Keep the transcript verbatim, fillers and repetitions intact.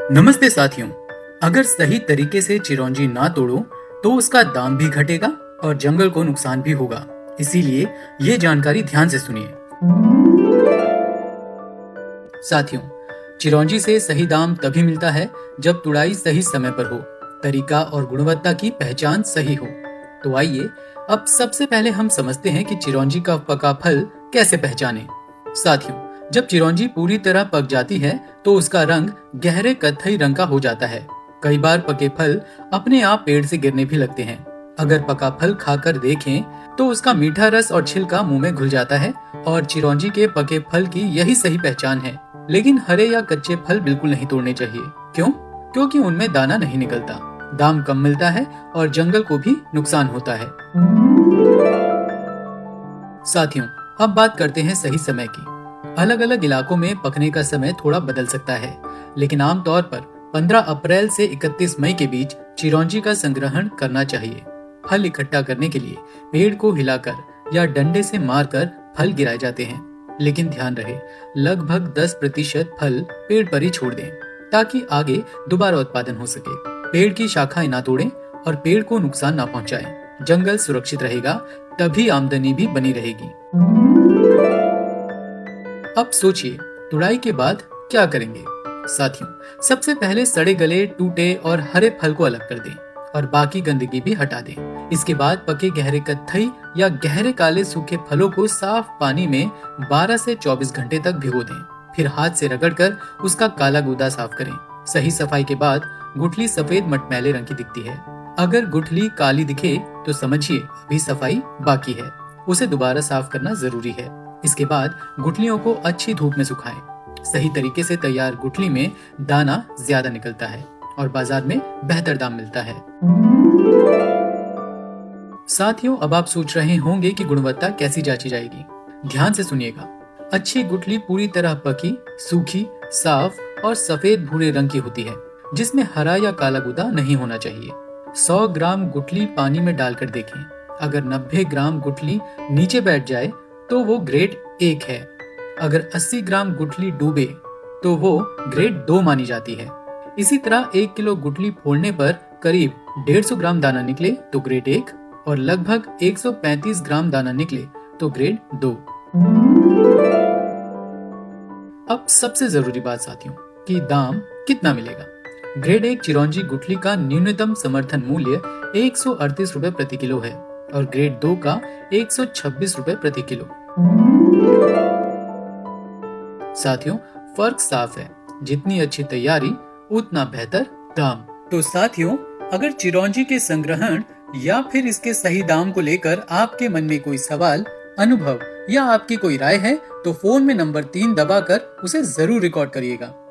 नमस्ते साथियों। अगर सही तरीके से चिरौंजी ना तोड़ो तो उसका दाम भी घटेगा और जंगल को नुकसान भी होगा। इसीलिए ये जानकारी ध्यान से सुनिए। साथियों, चिरौंजी से सही दाम तभी मिलता है जब तुड़ाई सही समय पर हो, तरीका और गुणवत्ता की पहचान सही हो। तो आइए अब सबसे पहले हम समझते हैं कि चिरौंजी का पका फल कैसे पहचानें। साथियों, जब चिरौंजी पूरी तरह पक जाती है तो उसका रंग गहरे कत्थई रंग का हो जाता है। कई बार पके फल अपने आप पेड़ से गिरने भी लगते हैं। अगर पका फल खाकर देखें तो उसका मीठा रस और छिलका मुंह में घुल जाता है और चिरौंजी के पके फल की यही सही पहचान है। लेकिन हरे या कच्चे फल बिल्कुल नहीं तोड़ने चाहिए। क्यों? क्योंकि उनमें दाना नहीं निकलता, दाम कम मिलता है और जंगल को भी नुकसान होता है। साथियों, अब बात करते हैं सही समय की। अलग अलग इलाकों में पकने का समय थोड़ा बदल सकता है, लेकिन आमतौर पर पंद्रह अप्रैल से इकतीस मई के बीच चिरौंजी का संग्रहण करना चाहिए। फल इकट्ठा करने के लिए पेड़ को हिलाकर या डंडे से मारकर फल गिराए जाते हैं, लेकिन ध्यान रहे लगभग दस प्रतिशत फल पेड़ पर ही छोड़ दें ताकि आगे दोबारा उत्पादन हो सके। पेड़ की शाखाएं ना तोड़ें और पेड़ को नुकसान ना पहुंचाएं। जंगल सुरक्षित रहेगा तभी आमदनी भी बनी रहेगी। अब सोचिए, तुड़ाई के बाद क्या करेंगे। साथियों, सबसे पहले सड़े गले, टूटे और हरे फल को अलग कर दें और बाकी गंदगी भी हटा दें। इसके बाद पके गहरे कत्थई या गहरे काले सूखे फलों को साफ पानी में बारह से चौबीस घंटे तक भिगो दें। फिर हाथ से रगड़कर उसका काला गूदा साफ करें। सही सफाई के बाद गुठली सफेद मटमैले रंग की दिखती है। अगर गुठली काली दिखे तो समझिए अभी सफाई बाकी है, उसे दोबारा साफ करना जरूरी है। इसके बाद गुठलियों को अच्छी धूप में सुखाएं। सही तरीके से तैयार गुठली में दाना ज्यादा निकलता है और बाजार में बेहतर दाम मिलता है। साथियों, अब आप सोच रहे होंगे कि गुणवत्ता कैसी जांची जाएगी। ध्यान से सुनिएगा। अच्छी गुठली पूरी तरह पकी, सूखी, साफ और सफेद भूरे रंग की होती है, जिसमें हरा या काला गूदा नहीं होना चाहिए। सौ ग्राम गुठली पानी में डालकर देखें। अगर नब्बे ग्राम गुठली नीचे बैठ जाए तो वो ग्रेड एक है। अगर अस्सी ग्राम गुठली डूबे तो वो ग्रेड दो मानी जाती है। इसी तरह एक किलो गुठली फोड़ने पर करीब डेढ़ सौ ग्राम दाना निकले तो ग्रेड एक और लगभग एक सौ पैंतीस ग्राम दाना निकले तो ग्रेड दो। अब सबसे जरूरी बात साथियों, कि दाम कितना मिलेगा। ग्रेड एक चिरौंजी गुठली का न्यूनतम समर्थन मूल्य एक सौ अड़तीस रुपए प्रति किलो है और ग्रेड दो का एक सौ छब्बीस रुपए प्रति किलो। साथियों, फर्क साफ है, जितनी अच्छी तैयारी उतना बेहतर दाम। तो साथियों, अगर चिरौंजी के संग्रहण या फिर इसके सही दाम को लेकर आपके मन में कोई सवाल, अनुभव या आपकी कोई राय है तो फोन में नंबर तीन दबाकर उसे जरूर रिकॉर्ड करिएगा।